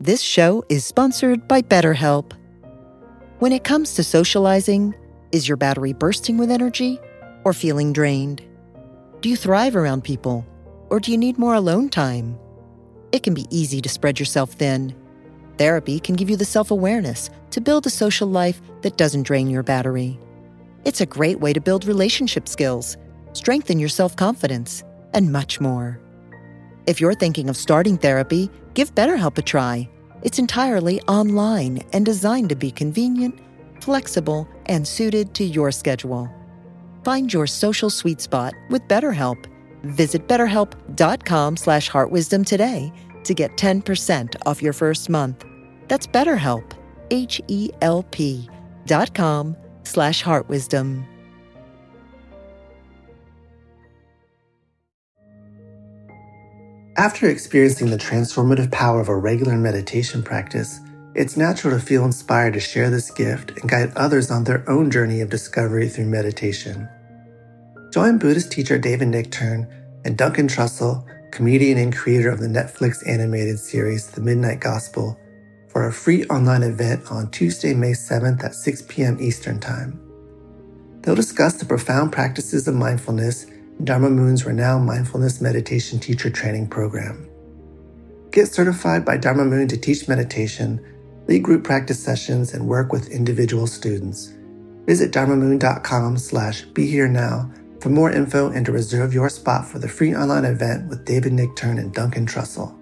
This show is sponsored by BetterHelp. When it comes to socializing, is your battery bursting with energy or feeling drained? Do you thrive around people, or do you need more alone time? It can be easy to spread yourself thin. Therapy can give you the self-awareness to build a social life that doesn't drain your battery. It's a great way to build relationship skills, strengthen your self-confidence, and much more. If you're thinking of starting therapy, give BetterHelp a try. It's entirely online and designed to be convenient, flexible, and suited to your schedule. Find your social sweet spot with BetterHelp. Visit BetterHelp.com/heartwisdom today to get 10% off your first month. That's BetterHelp, HELP.com/heartwisdom. After experiencing the transformative power of a regular meditation practice, it's natural to feel inspired to share this gift and guide others on their own journey of discovery through meditation. Join Buddhist teacher David Nichtern and Duncan Trussell, comedian and creator of the Netflix animated series The Midnight Gospel, for a free online event on Tuesday, May 7th at 6 p.m. Eastern Time. They'll discuss the profound practices of mindfulness in Dharma Moon's renowned mindfulness meditation teacher training program. Get certified by Dharma Moon to teach meditation, lead group practice sessions, and work with individual students. Visit dharmamoon.com/beherenow for more info and to reserve your spot for the free online event with David Nichtern and Duncan Trussell.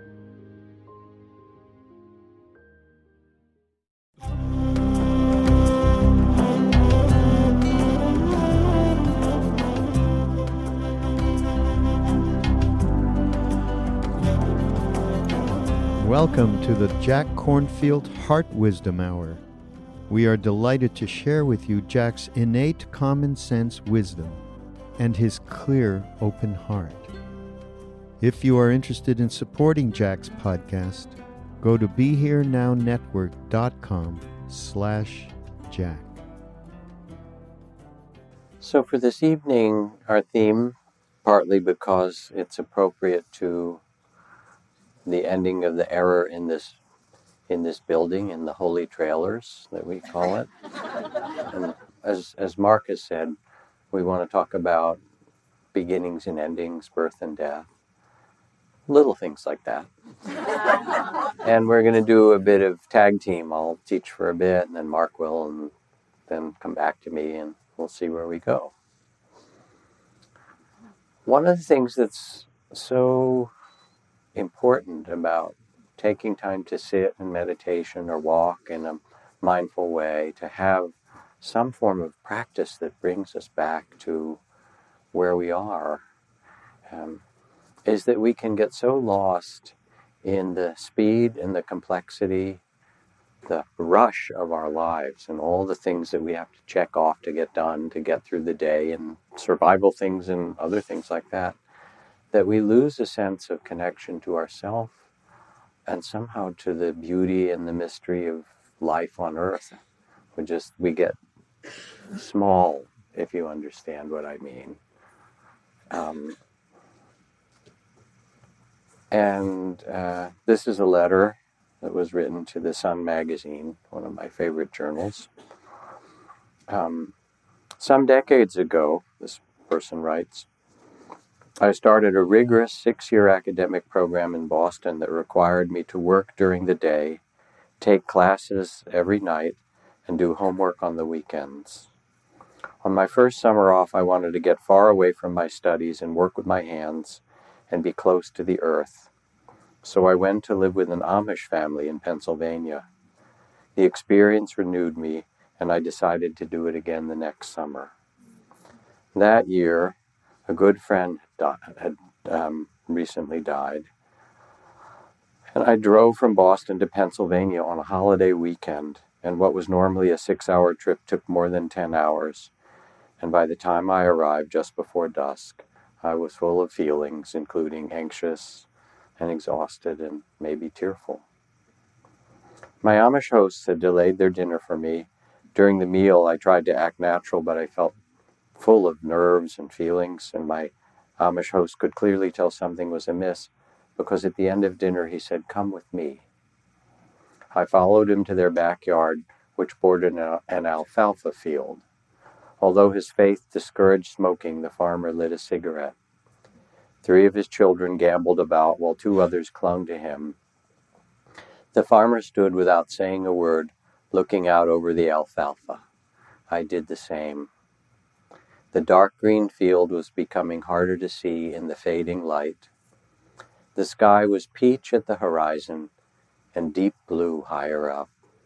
Welcome to the Jack Kornfield Heart Wisdom Hour. We are delighted to share with you Jack's innate common sense wisdom and his clear, open heart. If you are interested in supporting Jack's podcast, go to BeHereNowNetwork.com/Jack. So for this evening, our theme, partly because it's appropriate to the ending of the era in this building, in the holy trailers that we call it. And as Mark has said, we want to talk about beginnings and endings, birth and death, little things like that. And we're going to do a bit of tag team. I'll teach for a bit, and then Mark will, and then come back to me, and we'll see where we go. One of the things that's so important about taking time to sit in meditation or walk in a mindful way, to have some form of practice that brings us back to where we are, is that we can get so lost in the speed and the complexity, the rush of our lives and all the things that we have to check off to get done, to get through the day, and survival things and other things like that, that we lose a sense of connection to ourself and somehow to the beauty and the mystery of life on earth. We get small, if you understand what I mean. This is a letter that was written to The Sun magazine, one of my favorite journals. Some decades ago, this person writes, I started a rigorous 6-year academic program in Boston that required me to work during the day, take classes every night, and do homework on the weekends. On my first summer off, I wanted to get far away from my studies and work with my hands and be close to the earth. So I went to live with an Amish family in Pennsylvania. The experience renewed me, and I decided to do it again the next summer. That year, a good friend had recently died, and I drove from Boston to Pennsylvania on a holiday weekend, and what was normally a 6-hour trip took more than 10 hours, and by the time I arrived just before dusk, I was full of feelings, including anxious and exhausted and maybe tearful. My Amish hosts had delayed their dinner for me. During the meal, I tried to act natural, but I felt full of nerves and feelings, and my Amish host could clearly tell something was amiss, because at the end of dinner he said, "Come with me." I followed him to their backyard, which bordered an alfalfa field. Although his faith discouraged smoking, the farmer lit a cigarette. 3 of his children gambled about while 2 others clung to him. The farmer stood without saying a word, looking out over the alfalfa. I did the same. The dark green field was becoming harder to see in the fading light. The sky was peach at the horizon and deep blue higher up.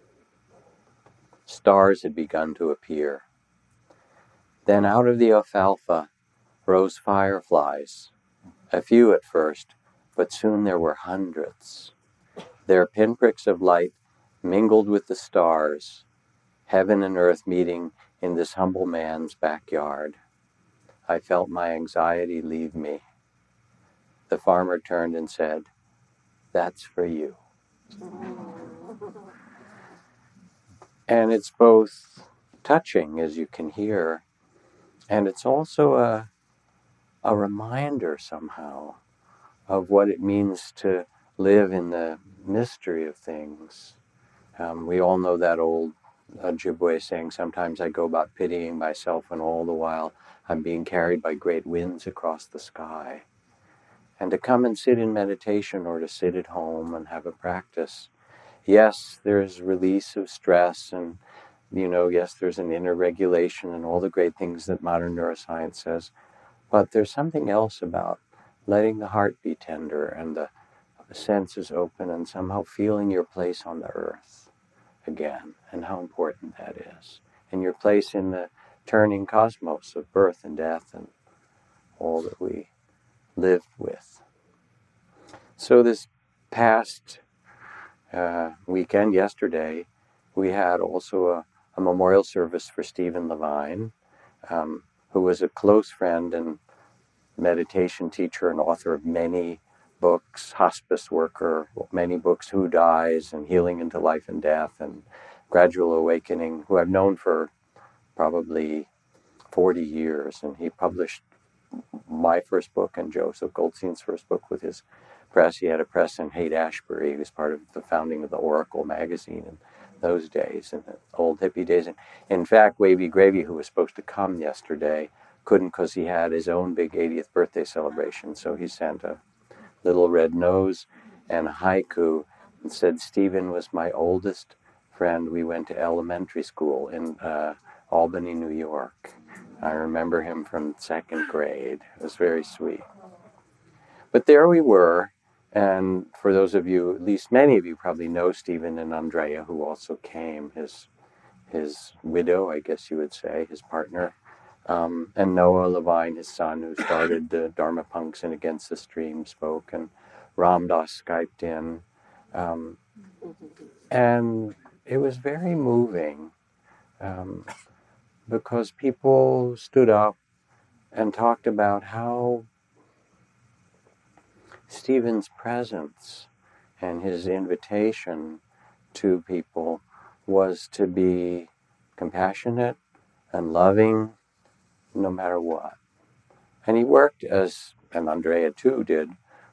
Stars had begun to appear. Then out of the alfalfa rose fireflies, a few at first, but soon there were hundreds. Their pinpricks of light mingled with the stars, heaven and earth meeting in this humble man's backyard. I felt my anxiety leave me. The farmer turned and said, "That's for you." And it's both touching, as you can hear, and it's also a reminder somehow of what it means to live in the mystery of things. We all know that old Ojibwe saying, "Sometimes I go about pitying myself, and all the while I'm being carried by great winds across the sky." And to come and sit in meditation or to sit at home and have a practice, yes, there's release of stress and, yes, there's an inner regulation and all the great things that modern neuroscience says, but there's something else about letting the heart be tender and the senses open and somehow feeling your place on the earth again, and how important that is, and your place in the turning cosmos of birth and death and all that we lived with. So this past weekend, yesterday, we had also a memorial service for Stephen Levine, who was a close friend and meditation teacher and author of many books, hospice worker, many books, Who Dies and Healing into Life and Death and Gradual Awakening, who I've known for probably 40 years. And he published my first book and Joseph Goldstein's first book with his press. He had a press in Haight-Ashbury. He was part of the founding of the Oracle magazine in those days, in the old hippie days. And in fact, Wavy Gravy, who was supposed to come yesterday, couldn't because he had his own big 80th birthday celebration. So he sent a little red nose and a haiku and said, "Stephen was my oldest friend. We went to elementary school in Albany, New York. I remember him from 2nd grade. It was very sweet." But there we were, and for those of you, at least many of you probably know Stephen and Andrea, who also came, his widow, I guess you would say, his partner, and Noah Levine, his son, who started the Dharma Punks and Against the Stream, spoke, and Ram Dass Skyped in. And it was very moving because people stood up and talked about how Stephen's presence and his invitation to people was to be compassionate and loving no matter what. And he worked, and Andrea too did,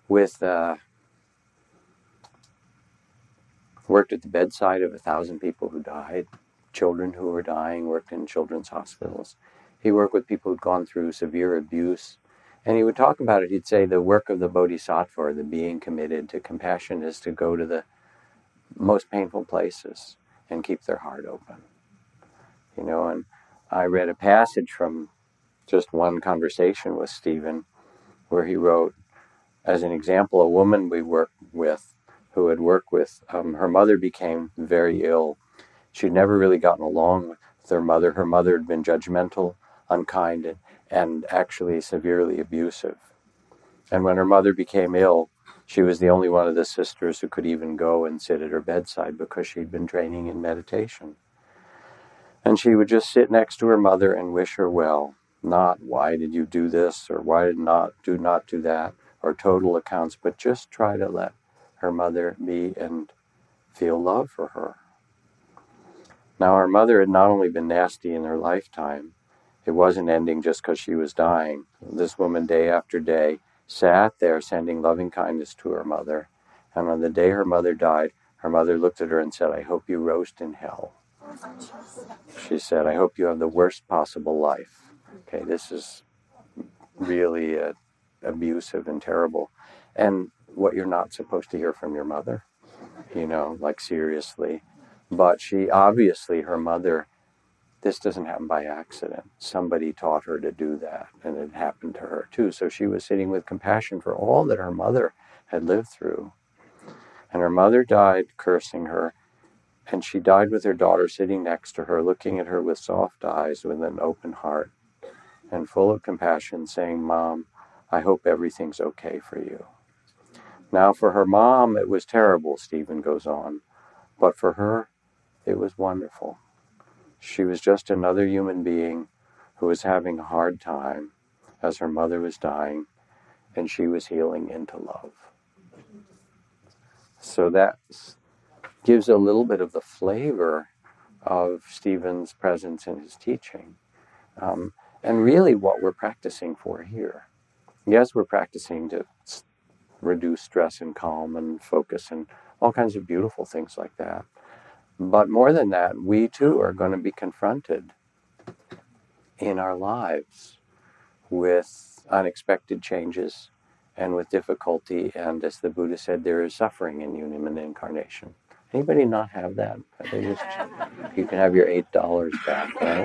worked at the bedside of 1,000 people who died, children who were dying, worked in children's hospitals. He worked with people who'd gone through severe abuse. And he would talk about it. He'd say the work of the bodhisattva, or the being committed to compassion, is to go to the most painful places and keep their heart open. And I read a passage from just one conversation with Stephen where he wrote, as an example, a woman we worked with, who had worked with, her mother became very ill. She'd never really gotten along with her mother. Her mother had been judgmental, unkind, and actually severely abusive. And when her mother became ill, she was the only one of the sisters who could even go and sit at her bedside because she'd been training in meditation. And she would just sit next to her mother and wish her well. Not, "Why did you do this?" or "Why did not do that?" or total accounts, but just try to let her mother be and feel love for her. Now, her mother had not only been nasty in her lifetime, it wasn't ending just because she was dying. This woman, day after day, sat there sending loving kindness to her mother. And on the day her mother died, Her mother looked at her and said, "I hope you roast in hell." She said, "I hope you have the worst possible life." Okay, this is really abusive and terrible. And what you're not supposed to hear from your mother, like seriously. But she obviously, her mother, this doesn't happen by accident. Somebody taught her to do that, and it happened to her too. So she was sitting with compassion for all that her mother had lived through. And her mother died cursing her, and she died with her daughter sitting next to her, looking at her with soft eyes, with an open heart, and full of compassion, saying, "Mom, I hope everything's okay for you." Now, for her mom, it was terrible, Stephen goes on, but for her, it was wonderful. She was just another human being who was having a hard time as her mother was dying, and she was healing into love. So that gives a little bit of the flavor of Stephen's presence in his teaching, and really what we're practicing for here. Yes, we're practicing to reduce stress and calm and focus and all kinds of beautiful things like that. But more than that, we too are going to be confronted in our lives with unexpected changes and with difficulty. And as the Buddha said, there is suffering in human incarnation. Anybody not have that? You can have your $8 back, right?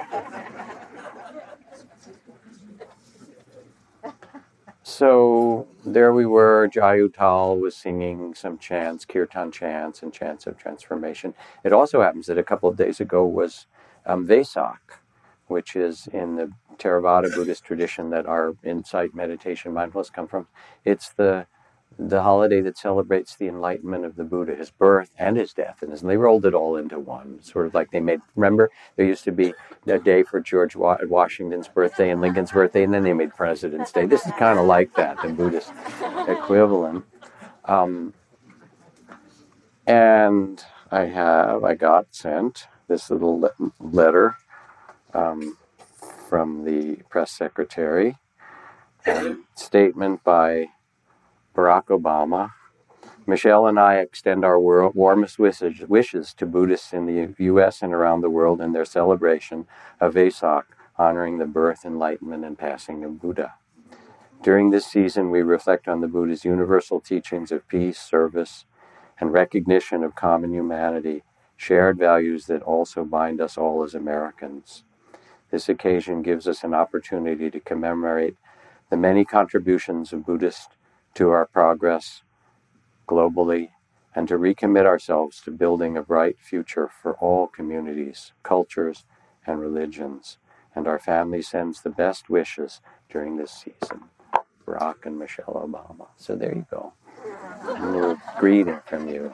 So there we were, Jayutal was singing some chants, kirtan chants and chants of transformation. It also happens that a couple of days ago was Vesak, which is in the Theravada Buddhist tradition that our insight, meditation, mindfulness come from. It's the holiday that celebrates the enlightenment of the Buddha, his birth and his death. And they rolled it all into one, sort of like they made, remember, there used to be a day for George Washington's birthday and Lincoln's birthday, and then they made President's Day. This is kind of like that, the Buddhist equivalent. And I got sent this little letter from the press secretary, statement by Barack Obama. Michelle and I extend our warmest wishes to Buddhists in the U.S. and around the world in their celebration of Vesak, honoring the birth, enlightenment, and passing of Buddha. During this season, we reflect on the Buddha's universal teachings of peace, service, and recognition of common humanity, shared values that also bind us all as Americans. This occasion gives us an opportunity to commemorate the many contributions of Buddhists to our progress globally, and to recommit ourselves to building a bright future for all communities, cultures, and religions. And our family sends the best wishes during this season. Barack and Michelle Obama. So there you go. A little greeting from you.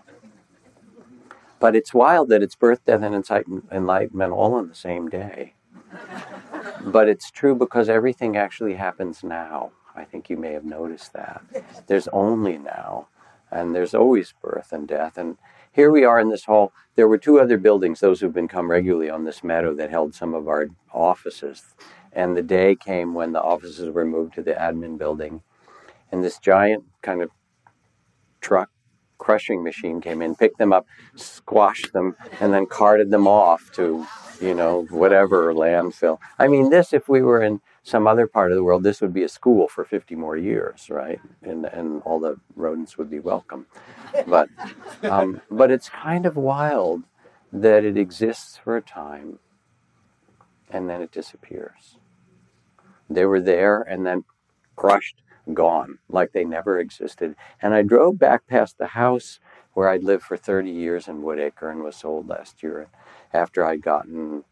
But it's wild that it's birth, death, and enlightenment all on the same day. But it's true because everything actually happens now. I think you may have noticed that. There's only now, and there's always birth and death. And here we are in this hall. There were two other buildings, those who've been come regularly on this meadow, that held some of our offices. And the day came when the offices were moved to the admin building. And this giant kind of truck crushing machine came in, picked them up, squashed them, and then carted them off to, whatever landfill. I mean, this, if we were in some other part of the world, this would be a school for 50 more years, right? And all the rodents would be welcome. But it's kind of wild that it exists for a time and then it disappears. They were there and then crushed, gone, like they never existed. And I drove back past the house where I'd lived for 30 years in Woodacre and was sold last year after I'd gotten,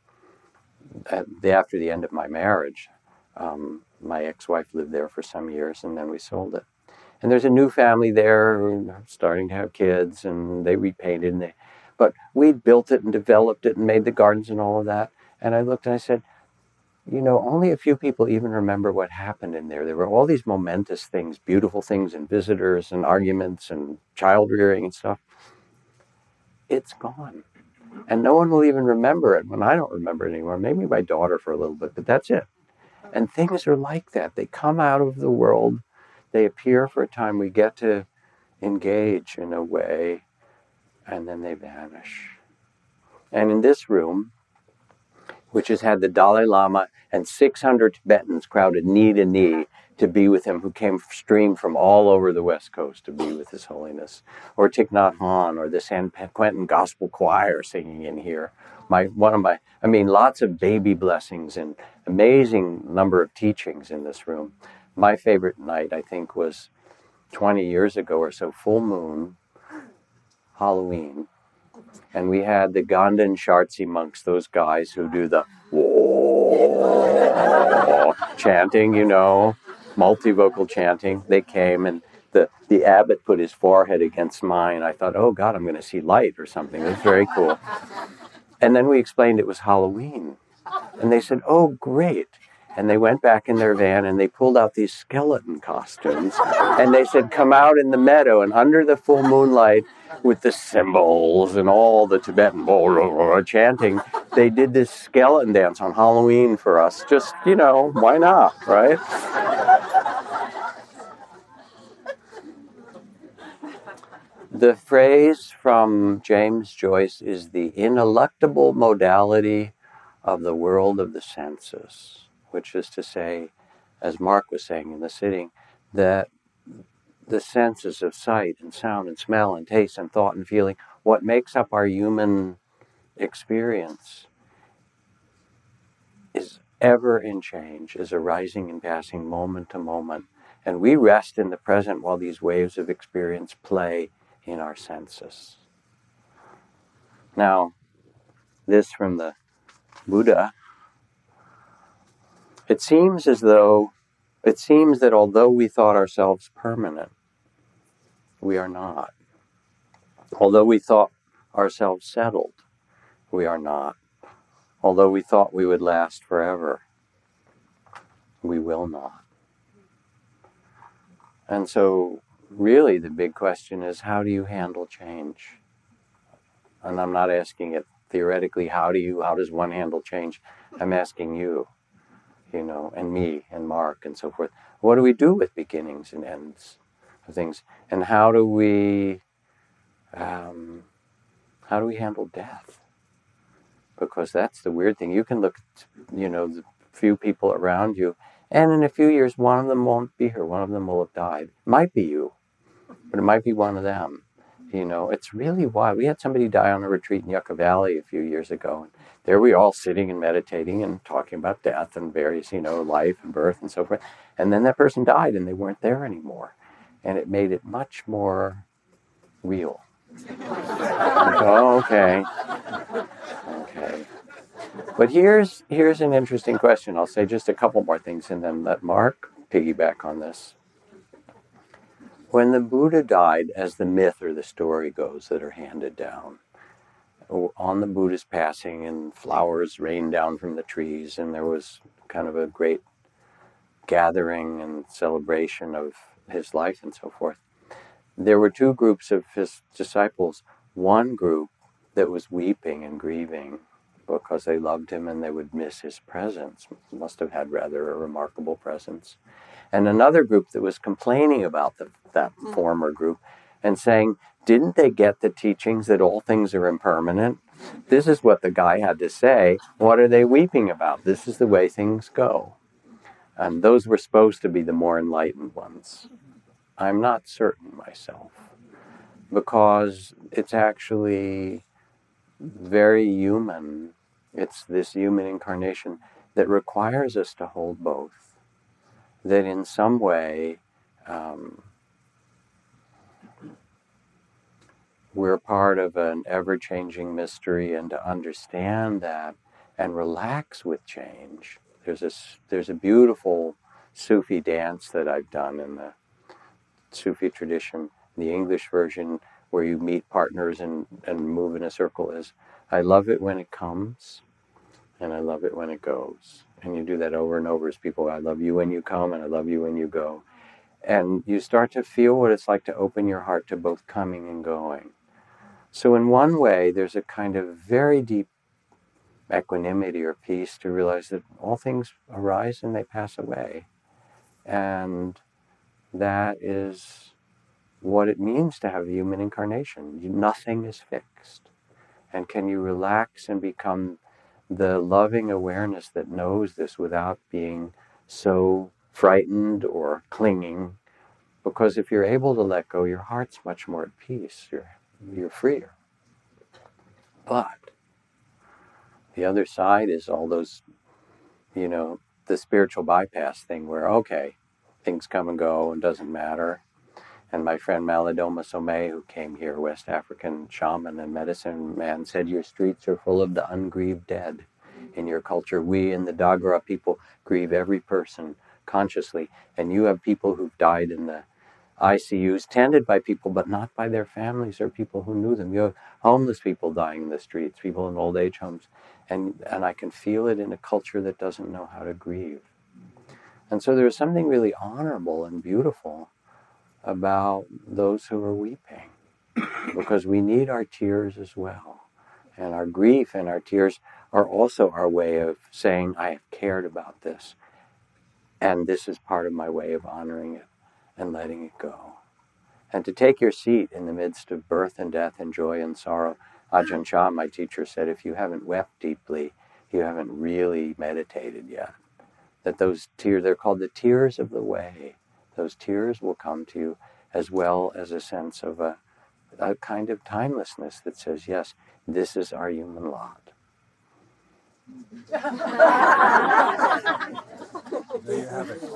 after the end of my marriage. My ex-wife lived there for some years, and then we sold it. And there's a new family there who are starting to have kids, and they repainted. But we'd built it and developed it and made the gardens and all of that. And I looked and I said, only a few people even remember what happened in there. There were all these momentous things, beautiful things, and visitors and arguments and child rearing and stuff. It's gone. And no one will even remember it when I don't remember it anymore. Maybe my daughter for a little bit, but that's it. And things are like that. They come out of the world. They appear for a time. We get to engage in a way and then they vanish. And in this room, which has had the Dalai Lama and 600 Tibetans crowded knee to knee to be with him, who came streamed from all over the West Coast to be with His Holiness, or Thich Nhat Hanh, or the San Quentin Gospel Choir singing in here. Lots of baby blessings and amazing number of teachings in this room. My favorite night, I think, was 20 years ago or so, full moon, Halloween. And we had the Ganden Shartsi monks, those guys who do the whoa, chanting, multivocal chanting. They came, and the abbot put his forehead against mine. I thought, oh God, I'm going to see light or something. It was very cool. And then we explained it was Halloween. And they said, oh, great. And they went back in their van and they pulled out these skeleton costumes. And they said, come out in the meadow. And under the full moonlight, with the cymbals and all the Tibetan chanting, they did this skeleton dance on Halloween for us. Just, why not, right? The phrase from James Joyce is the ineluctable modality of the world of the senses, which is to say, as Mark was saying in the sitting, that the senses of sight and sound and smell and taste and thought and feeling, what makes up our human experience, is ever in change, is arising and passing moment to moment. And we rest in the present while these waves of experience play in our senses. Now, this from the Buddha. It seems that although we thought ourselves permanent, we are not. Although we thought ourselves settled, we are not. Although we thought we would last forever, we will not. And so, really, the big question is, how do you handle change? And I'm not asking it theoretically, how does one handle change? I'm asking you, and me, and Mark, and so forth. What do we do with beginnings and ends of things? And how do we handle death? Because that's the weird thing. You can look at, the few people around you, and in a few years, one of them won't be here. One of them will have died. It might be you, but it might be one of them. It's really wild. We had somebody die on a retreat in Yucca Valley a few years ago. And there we were all sitting and meditating and talking about death and various, life and birth and so forth. And then that person died and they weren't there anymore. And it made it much more real. Okay. But here's an interesting question. I'll say just a couple more things and then let Mark piggyback on this. When the Buddha died, as the myth or the story goes that are handed down, on the Buddha's passing and flowers rained down from the trees and there was kind of a great gathering and celebration of his life and so forth, there were two groups of his disciples. One group that was weeping and grieving because they loved him and they would miss his presence. Must have had rather a remarkable presence. And another group that was complaining about that former group and saying, didn't they get the teachings that all things are impermanent? This is what the guy had to say. What are they weeping about? This is the way things go. And those were supposed to be the more enlightened ones. I'm not certain myself, because it's actually very human. It's this human incarnation that requires us to hold both. That in some way, we're part of an ever-changing mystery, and to understand that and relax with change. There's a beautiful Sufi dance that I've done in the Sufi tradition, the English version, where you meet partners and move in a circle. I love it when it comes, and I love it when it goes. And you do that over and over as people. I love you when you come, and I love you when you go. And you start to feel what it's like to open your heart to both coming and going. So in one way, there's a kind of very deep equanimity or peace to realize that all things arise and they pass away. And that is what it means to have a human incarnation. Nothing is fixed. And can you relax and become the loving awareness that knows this without being so frightened or clinging? Because if you're able to let go, your heart's much more at peace. You're freer. But the other side is all those, the spiritual bypass thing where, okay, things come and go and doesn't matter. And my friend Malidoma Somé, who came here, West African shaman and medicine man, said, your streets are full of the ungrieved dead. In your culture, we in the Dagara people grieve every person consciously. And you have people who've died in the ICUs, tended by people, but not by their families or people who knew them. You have homeless people dying in the streets, people in old age homes. And I can feel it in a culture that doesn't know how to grieve. And so there's something really honorable and beautiful about those who are weeping, because we need our tears as well. And our grief and our tears are also our way of saying, I have cared about this, and this is part of my way of honoring it and letting it go. And to take your seat in the midst of birth and death and joy and sorrow. Ajahn Chah, my teacher, said, if you haven't wept deeply, you haven't really meditated yet. That those tears, they're called the tears of the way. Those tears will come to you, as well as a sense of a kind of timelessness that says, yes, this is our human lot. There you have it.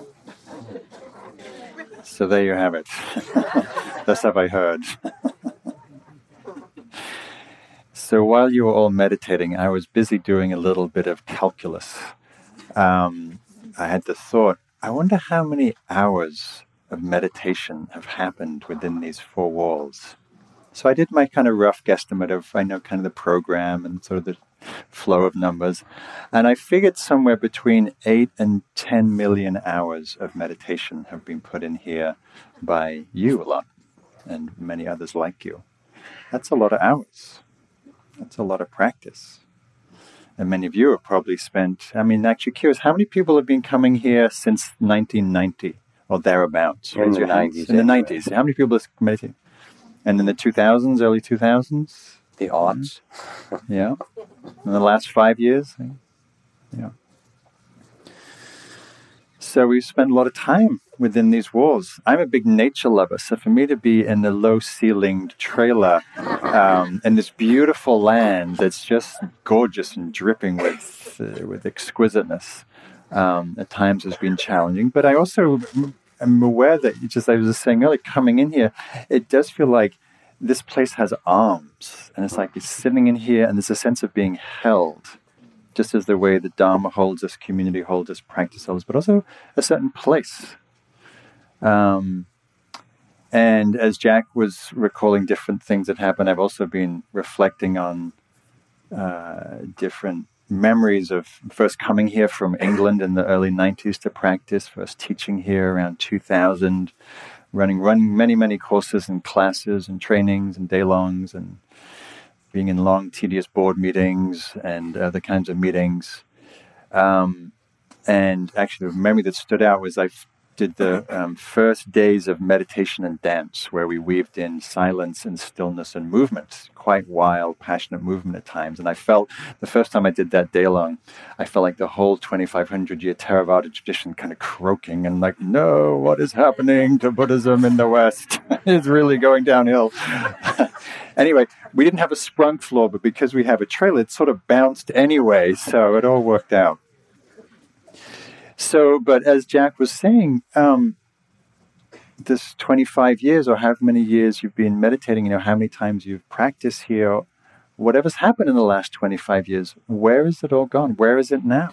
So there you have it. That's what I heard. So while you were all meditating, I was busy doing a little bit of calculus. I had the thought, I wonder how many hours of meditation have happened within these four walls. So I did my kind of rough guesstimate of, I know, kind of the program and sort of the flow of numbers. And I figured somewhere between 8 and 10 million hours of meditation have been put in here by you a lot and many others like you. That's a lot of hours. That's a lot of practice. And many of you have probably spent, actually curious, how many people have been coming here since 1990 or thereabouts? In the 90s. In the 90s. How many people have meditated? And in the 2000s, early 2000s? The aughts. Yeah. In the last 5 years? Yeah. So we've spent a lot of time within these walls. I'm a big nature lover, so for me to be in the low-ceilinged trailer in this beautiful land that's just gorgeous and dripping with exquisiteness, at times has been challenging. But I also am aware that, just I was saying earlier, coming in here, it does feel like this place has arms, and it's like it's sitting in here, and there's a sense of being held. Just as the way the Dharma holds us, community holds us, practice holds us, but also a certain place. And as Jack was recalling different things that happened, I've also been reflecting on different memories of first coming here from England in the early 90s to practice, first teaching here around 2000, running many, many courses and classes and trainings and day-longs, and being in long, tedious board meetings and other kinds of meetings. And actually, the memory that stood out was I did the first days of meditation and dance, where we weaved in silence and stillness and movement, quite wild, passionate movement at times. And I felt, the first time I did that day long, I felt like the whole 2,500-year Theravada tradition kind of croaking and like, no, what is happening to Buddhism in the West? It's really going downhill. Anyway, we didn't have a sprung floor, but because we have a trailer, it sort of bounced anyway, so it all worked out. So, but as Jack was saying, this 25 years or however many years you've been meditating, how many times you've practiced here, whatever's happened in the last 25 years, where is it all gone? Where is it now?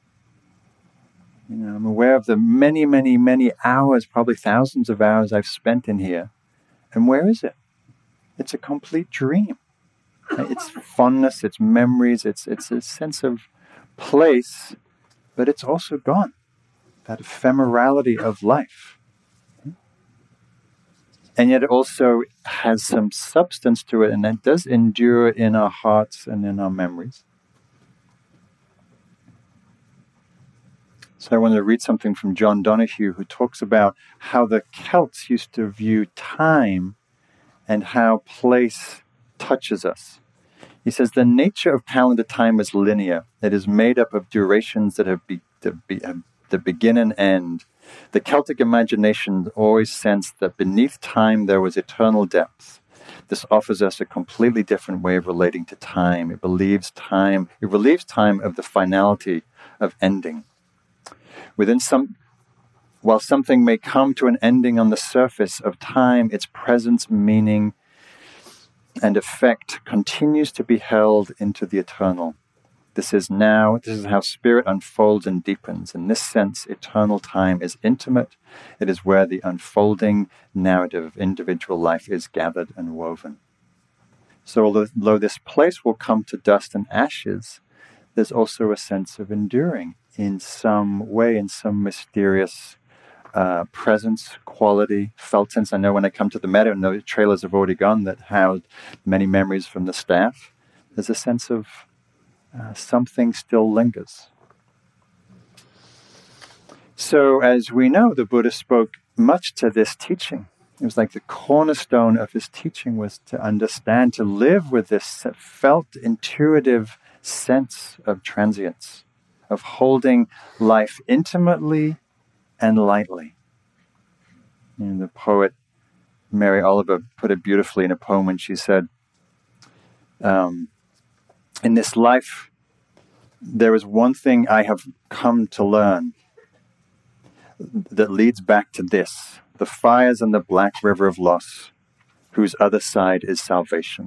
I'm aware of the many, many, many hours, probably thousands of hours I've spent in here. And where is it? It's a complete dream. It's fondness, it's memories, it's a sense of place, but it's also gone. That ephemerality of life. And yet it also has some substance to it, and that does endure in our hearts and in our memories. So I want to read something from John Donahue, who talks about how the Celts used to view time and how place touches us. He says, the nature of calendar time is linear. It is made up of durations that begin and end. The Celtic imagination always sensed that beneath time there was eternal depth. This offers us a completely different way of relating to time. It relieves time of the finality of ending. While something may come to an ending on the surface of time, its presence, meaning, and effect continues to be held into the eternal. This is how spirit unfolds and deepens. In this sense, eternal time is intimate. It is where the unfolding narrative of individual life is gathered and woven. So although this place will come to dust and ashes, there's also a sense of enduring in some way, in some mysterious presence, quality, felt sense. I know when I come to the meadow, and the trailers have already gone that housed many memories from the staff, there's a sense of something still lingers. So as we know, the Buddha spoke much to this teaching. It was like the cornerstone of his teaching was to understand, to live with this felt, intuitive sense of transience, of holding life intimately and lightly. And the poet Mary Oliver put it beautifully in a poem when she said, in this life, there is one thing I have come to learn that leads back to this: the fires and the black river of loss, whose other side is salvation,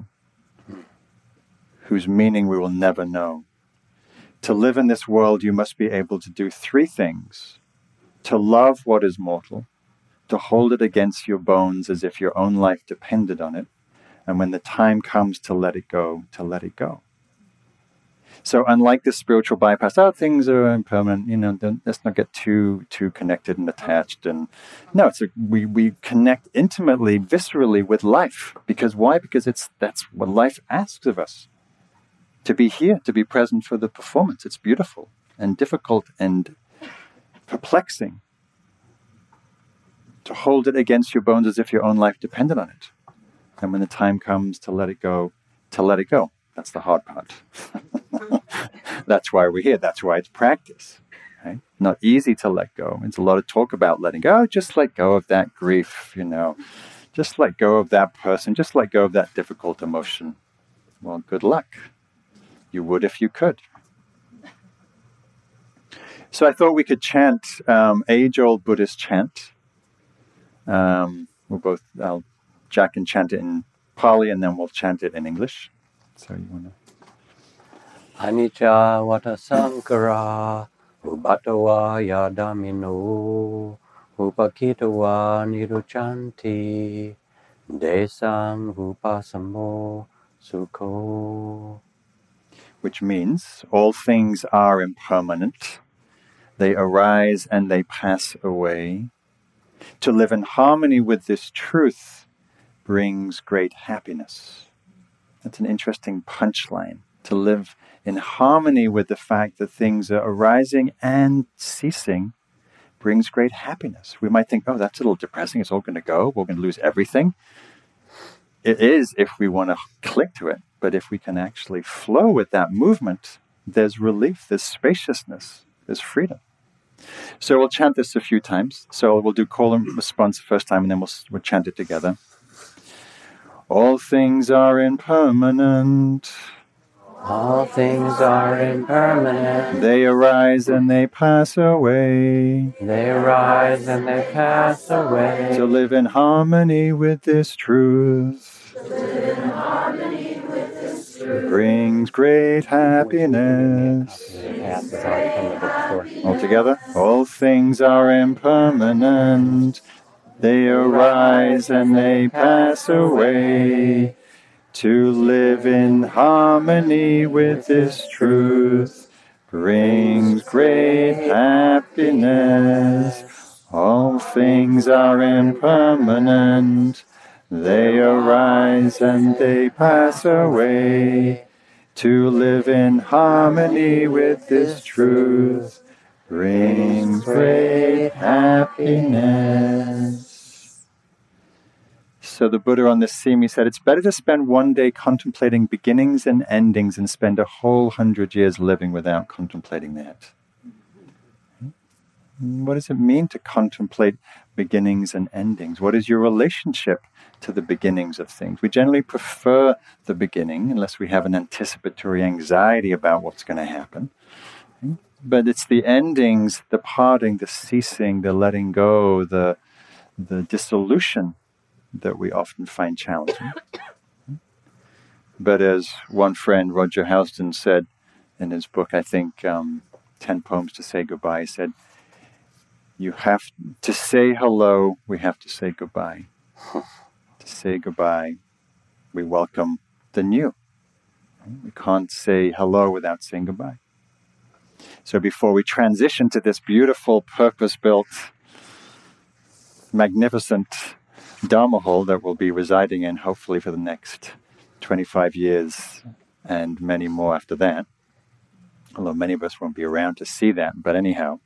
whose meaning we will never know. To live in this world, you must be able to do three things: to love what is mortal, to hold it against your bones as if your own life depended on it, and when the time comes to let it go, to let it go. So unlike this spiritual bypass, things are impermanent, let's not get too connected and attached. And no, we connect intimately, viscerally with life. Because why? Because that's what life asks of us. To be here, to be present for the performance. It's beautiful and difficult and perplexing. To hold it against your bones as if your own life depended on it. And when the time comes to let it go, to let it go. That's the hard part. That's why we're here. That's why it's practice. Right? Not easy to let go. There's a lot of talk about letting go. Just let go of that grief, Just let go of that person. Just let go of that difficult emotion. Well, good luck. You would if you could. So I thought we could chant age-old Buddhist chant. Jack can chant it in Pali, and then we'll chant it in English. So you want to... Anicca vata sankara ubhatawa yadamino upakitawa niruchanti desang upasamo sukho. Which means all things are impermanent. They arise and they pass away. To live in harmony with this truth brings great happiness. That's an interesting punchline. To live in harmony with the fact that things are arising and ceasing brings great happiness. We might think, that's a little depressing. It's all going to go. We're going to lose everything. It is if we want to click to it. But if we can actually flow with that movement, there's relief, there's spaciousness, there's freedom. So we'll chant this a few times. So we'll do call and response the first time, and then we'll chant it together. All things are impermanent. All things are impermanent. They arise and they pass away. They arise and they pass away. To live in harmony with this truth. Brings great happiness. All together. All things are impermanent. They arise and they pass away. To live in harmony with this truth brings great happiness. All things are impermanent. They arise and they pass away. To live in harmony with this truth brings great happiness. So the Buddha on this theme, he said, it's better to spend one day contemplating beginnings and endings than spend a whole 100 years living without contemplating that. What does it mean to contemplate beginnings and endings? What is your relationship to the beginnings of things? We generally prefer the beginning unless we have an anticipatory anxiety about what's going to happen. But it's the endings, the parting, the ceasing, the letting go, the dissolution that we often find challenging. But as one friend, Roger Houston, said in his book, I think, 10 Poems to Say Goodbye, he said, you have to say hello, we have to say goodbye. To say goodbye, we welcome the new. We can't say hello without saying goodbye. So before we transition to this beautiful, purpose-built, magnificent Dharma hall that we'll be residing in, hopefully for the next 25 years and many more after that, although many of us won't be around to see that, but anyhow,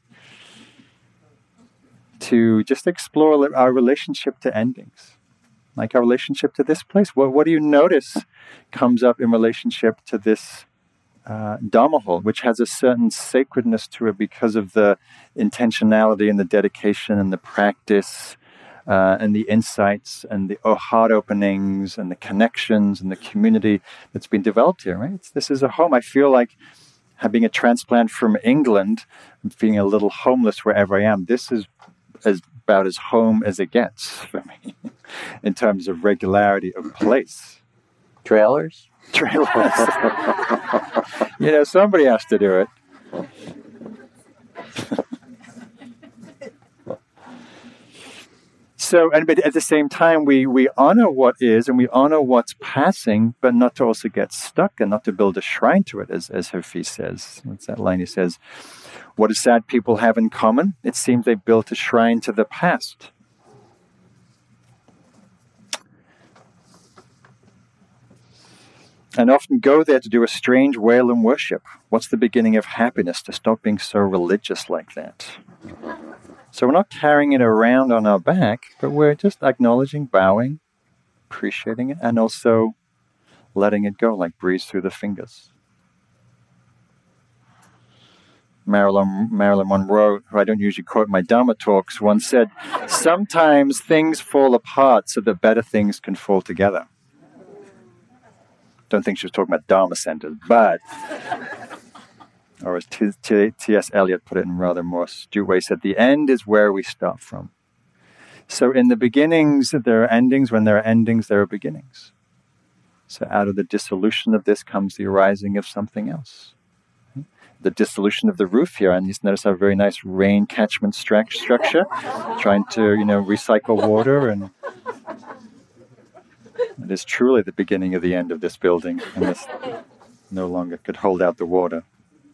to just explore our relationship to endings, like our relationship to this place. What do you notice comes up in relationship to this Dharma hall, which has a certain sacredness to it because of the intentionality and the dedication and the practice and the insights and the heart openings and the connections and the community that's been developed here, right? This is a home. I feel like having a transplant from England, feeling a little homeless wherever I am. This is about as home as it gets for me in terms of regularity of place. Trailers? Trailers. Somebody has to do it. But at the same time, we honor what is and we honor what's passing, but not to also get stuck and not to build a shrine to it, as Hafiz says. What's that line he says? What do sad people have in common? It seems they built a shrine to the past. And often go there to do a strange wail and worship. What's the beginning of happiness? To stop being so religious like that. So we're not carrying it around on our back, but we're just acknowledging, bowing, appreciating it, and also letting it go, like breeze through the fingers. Marilyn Monroe, who I don't usually quote in my Dharma talks, once said, sometimes things fall apart so that better things can fall together. Don't think she was talking about Dharma centers, but, or as T.S. Eliot put it in a rather more astute way, he said, the end is where we start from. So in the beginnings, there are endings. When there are endings, there are beginnings. So out of the dissolution of this comes the arising of something else. The dissolution of the roof here, and you notice a very nice rain catchment structure, trying to, recycle water, and it is truly the beginning of the end of this building, and this no longer could hold out the water.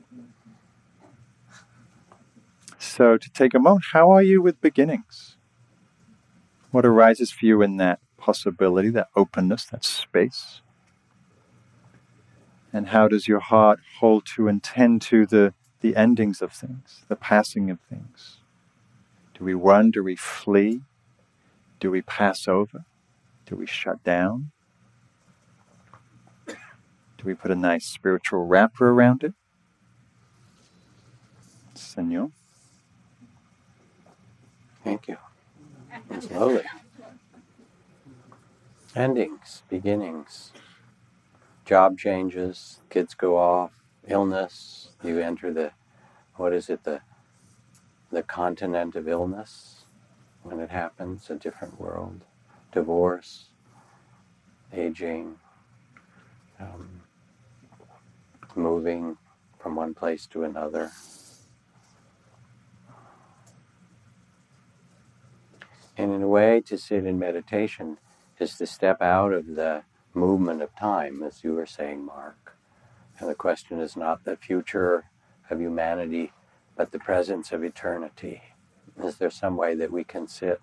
So to take a moment, how are you with beginnings? What arises for you in that possibility, that openness, that space? And how does your heart hold to and tend to the endings of things, the passing of things? Do we run? Do we flee? Do we pass over? Do we shut down? Do we put a nice spiritual wrapper around it? Senor? Thank you. It's lovely. Endings, beginnings. Job changes, kids go off, illness, you enter the continent of illness when it happens, a different world, divorce, aging, moving from one place to another. And in a way, to sit in meditation is to step out of the movement of time, as you were saying, Mark. And the question is not the future of humanity, but the presence of eternity. Is there some way that we can sit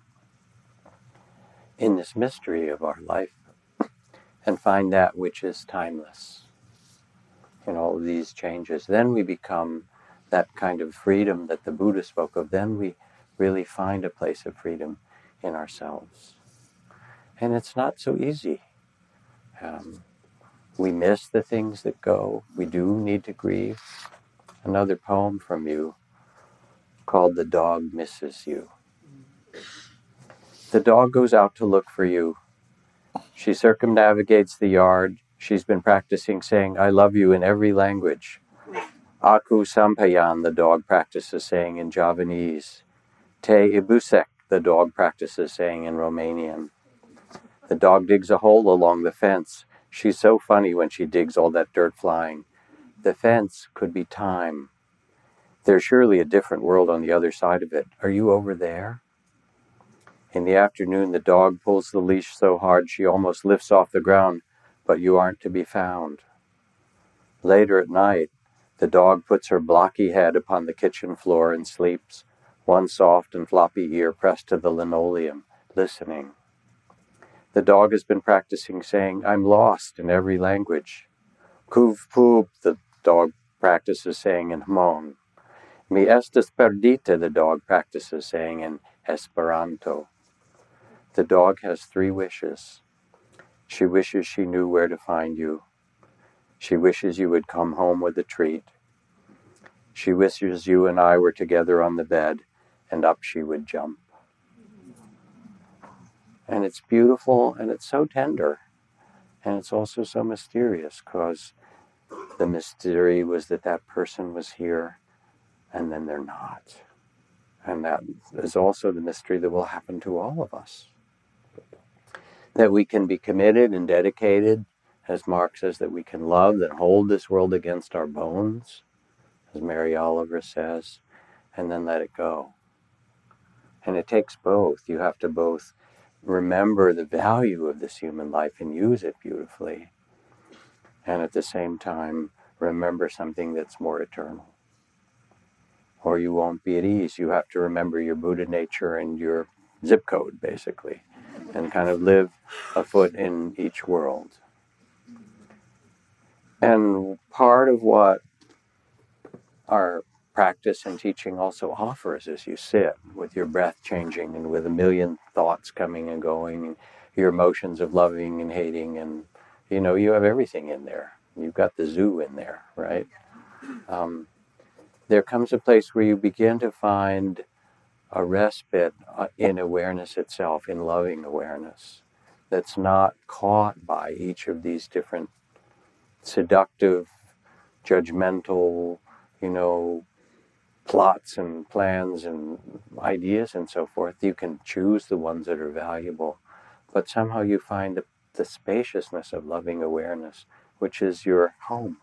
in this mystery of our life and find that which is timeless in all of these changes? Then we become that kind of freedom that the Buddha spoke of, then we really find a place of freedom in ourselves. And it's not so easy. We miss the things that go. We do need to grieve. Another poem from you called "The Dog Misses You." The dog goes out to look for you. She circumnavigates the yard. She's been practicing saying, "I love you" in every language. "Aku sampayan," the dog practices saying in Javanese. "Te ibusek," the dog practices saying in Romanian. The dog digs a hole along the fence. She's so funny when she digs all that dirt flying. The fence could be time. There's surely a different world on the other side of it. Are you over there? In the afternoon, the dog pulls the leash so hard she almost lifts off the ground, but you aren't to be found. Later at night, the dog puts her blocky head upon the kitchen floor and sleeps, one soft and floppy ear pressed to the linoleum, listening. The dog has been practicing saying, "I'm lost" in every language. "Kuv pub," the dog practices saying in Hmong. "Mi estas perdita," the dog practices saying in Esperanto. The dog has 3 wishes. She wishes she knew where to find you. She wishes you would come home with a treat. She wishes you and I were together on the bed, and up she would jump. And it's beautiful, and it's so tender, and it's also so mysterious, because the mystery was that that person was here, and then they're not. And that is also the mystery that will happen to all of us. That we can be committed and dedicated, as Mark says, that we can love and hold this world against our bones, as Mary Oliver says, and then let it go. And it takes both. You have to both remember the value of this human life and use it beautifully, and at the same time remember something that's more eternal. Or you won't be at ease. You have to remember your Buddha nature and your zip code, basically, and kind of live a foot in each world. And part of what our practice and teaching also offers as you sit with your breath changing and with a million thoughts coming and going, and your emotions of loving and hating, and you have everything in there. You've got the zoo in there, right? There comes a place where you begin to find a respite in awareness itself, in loving awareness, that's not caught by each of these different seductive, judgmental, plots and plans and ideas and so forth. You can choose the ones that are valuable, but somehow you find the spaciousness of loving awareness, which is your home.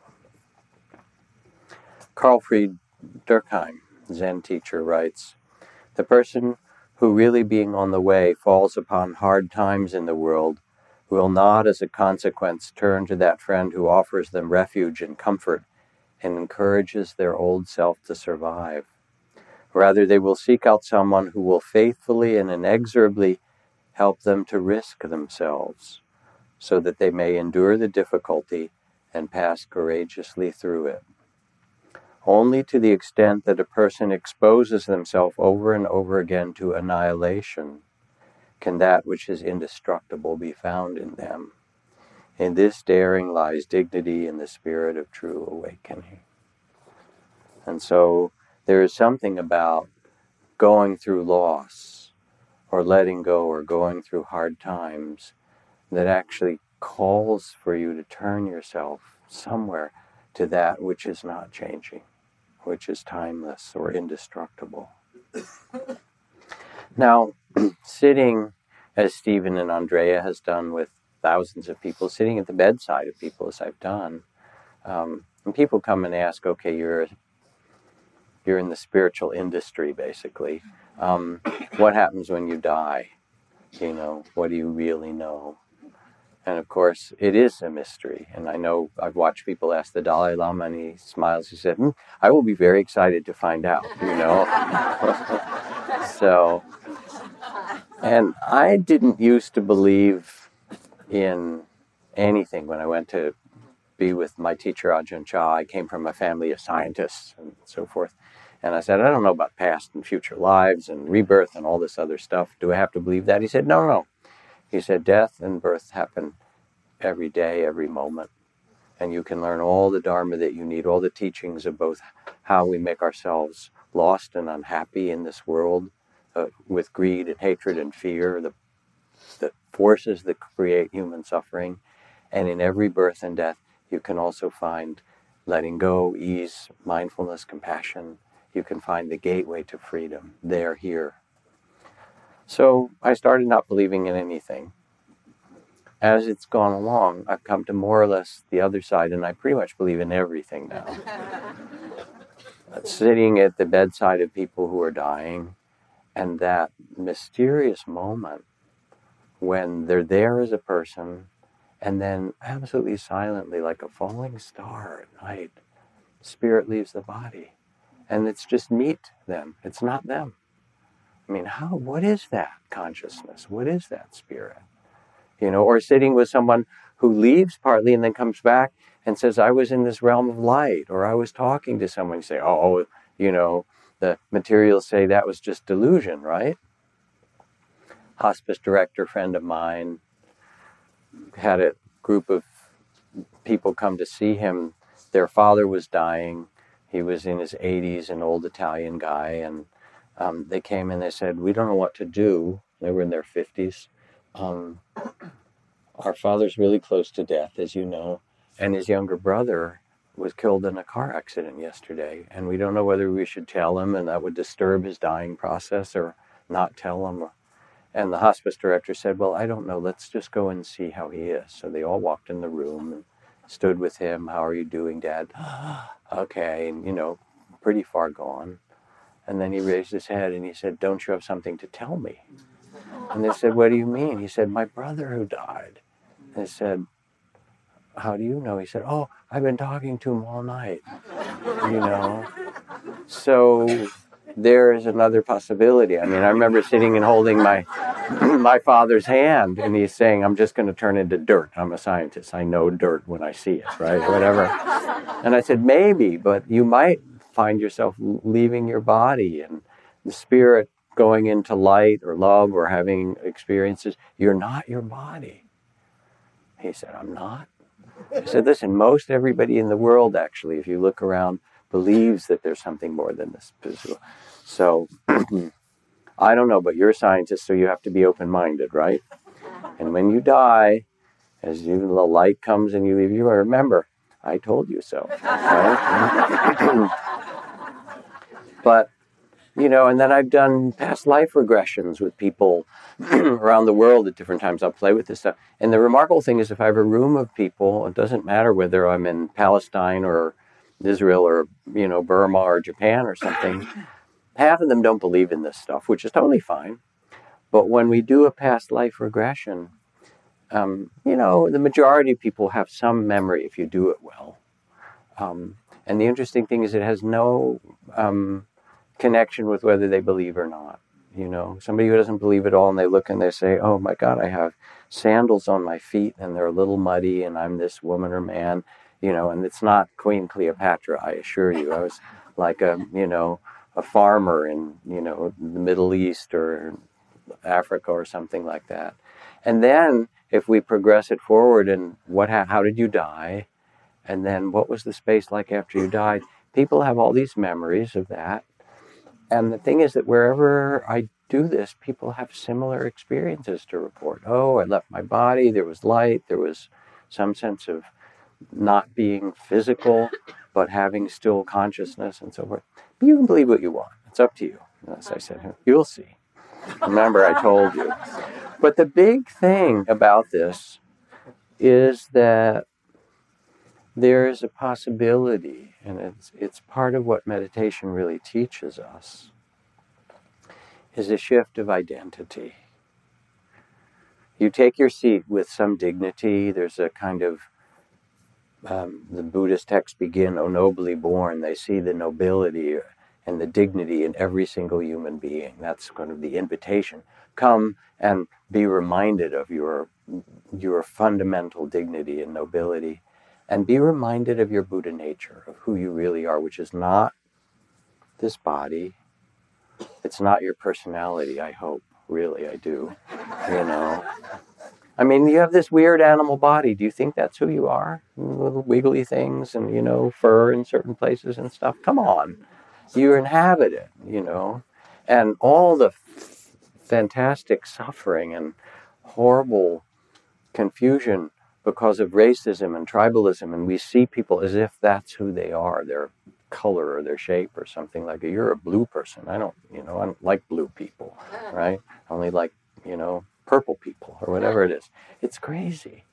Carl Fried Durkheim, Zen teacher, writes, "The person who, really being on the way, falls upon hard times in the world will not, as a consequence, turn to that friend who offers them refuge and comfort and encourages their old self to survive. Rather, they will seek out someone who will faithfully and inexorably help them to risk themselves, so that they may endure the difficulty and pass courageously through it. Only to the extent that a person exposes themselves over and over again to annihilation can that which is indestructible be found in them. In this daring lies dignity in the spirit of true awakening." And so there is something about going through loss or letting go or going through hard times that actually calls for you to turn yourself somewhere to that which is not changing, which is timeless or indestructible. Now, sitting, as Stephen and Andrea has done with thousands of people, sitting at the bedside of people as I've done, and people come and ask, okay, you're in the spiritual industry, basically. What happens when you die? What do you really know? And of course, it is a mystery. And I know I've watched people ask the Dalai Lama, and he smiles. He said, I will be very excited to find out, So, and I didn't used to believe in anything when I went to be with my teacher, Ajahn Chah. I came from a family of scientists and so forth. And I said, I don't know about past and future lives and rebirth and all this other stuff. Do I have to believe that? He said, no. He said, death and birth happen every day, every moment. And you can learn all the Dharma that you need, all the teachings of both how we make ourselves lost and unhappy in this world with greed and hatred and fear, the forces that create human suffering. And in every birth and death, you can also find letting go, ease, mindfulness, compassion. You can find the gateway to freedom there, here. So I started not believing in anything. As it's gone along, I've come to more or less the other side, and I pretty much believe in everything now. Sitting at the bedside of people who are dying, and that mysterious moment when they're there as a person, and then absolutely silently, like a falling star at night, spirit leaves the body. And it's just meet them. It's not them. I mean, what is that consciousness? What is that spirit? Or sitting with someone who leaves partly and then comes back and says, I was in this realm of light, or I was talking to someone. You say, the materials say that was just delusion, right? Hospice director friend of mine had a group of people come to see him. Their father was dying. He was in his 80s, an old Italian guy, and they came and they said, we don't know what to do. They were in their 50s. Our father's really close to death, as you know, and his younger brother was killed in a car accident yesterday, and we don't know whether we should tell him and that would disturb his dying process or not tell him. And the hospice director said, well, I don't know, let's just go and see how he is. So they all walked in the room and stood with him. How are you doing, Dad? Okay, and pretty far gone. And then he raised his head and he said, don't you have something to tell me? And they said, what do you mean? He said, my brother who died. They said, how do you know? He said, oh, I've been talking to him all night. So there is another possibility. I mean, I remember sitting and holding my father's hand, and he's saying, I'm just going to turn into dirt. I'm a scientist. I know dirt when I see it, right? Whatever. And I said, maybe, but you might find yourself leaving your body and the spirit going into light or love or having experiences. You're not your body. He said, I'm not. I said, listen, most everybody in the world, actually, if you look around, believes that there's something more than this physical. So, I don't know, but you're a scientist, so you have to be open-minded, right? And when you die, as the light comes and you leave, you remember, I told you so. Right? But, and then I've done past life regressions with people around the world at different times. I'll play with this stuff. And the remarkable thing is if I have a room of people, it doesn't matter whether I'm in Palestine or Israel or, Burma or Japan or something, half of them don't believe in this stuff, which is totally fine. But when we do a past life regression, the majority of people have some memory if you do it well. And the interesting thing is it has no connection with whether they believe or not. Somebody who doesn't believe at all and they look and they say, oh my God, I have sandals on my feet and they're a little muddy and I'm this woman or man, and it's not Queen Cleopatra, I assure you. I was like a farmer in, the Middle East or Africa or something like that. And then if we progress it forward and how did you die? And then what was the space like after you died? People have all these memories of that. And the thing is that wherever I do this, people have similar experiences to report. Oh, I left my body, there was light, there was some sense of not being physical, but having still consciousness and so forth. But you can believe what you want. It's up to you. As I said, you'll see. Remember, I told you. But the big thing about this is that there is a possibility, and it's part of what meditation really teaches us, is a shift of identity. You take your seat with some dignity. There's a kind of, the Buddhist texts begin, O nobly born. They see the nobility and the dignity in every single human being. That's kind of the invitation. Come and be reminded of your fundamental dignity and nobility. and be reminded of your Buddha nature, of who you really are, which is not this body. It's not your personality, I hope. Really, I do. I mean, you have this weird animal body. Do you think that's who you are? Little wiggly things and, fur in certain places and stuff. Come on. You inhabit it, And all the fantastic suffering and horrible confusion because of racism and tribalism, and we see people as if that's who they are, their color or their shape or something like that. You're a blue person. I don't like blue people, right? I only like, purple people or whatever it is. It's crazy.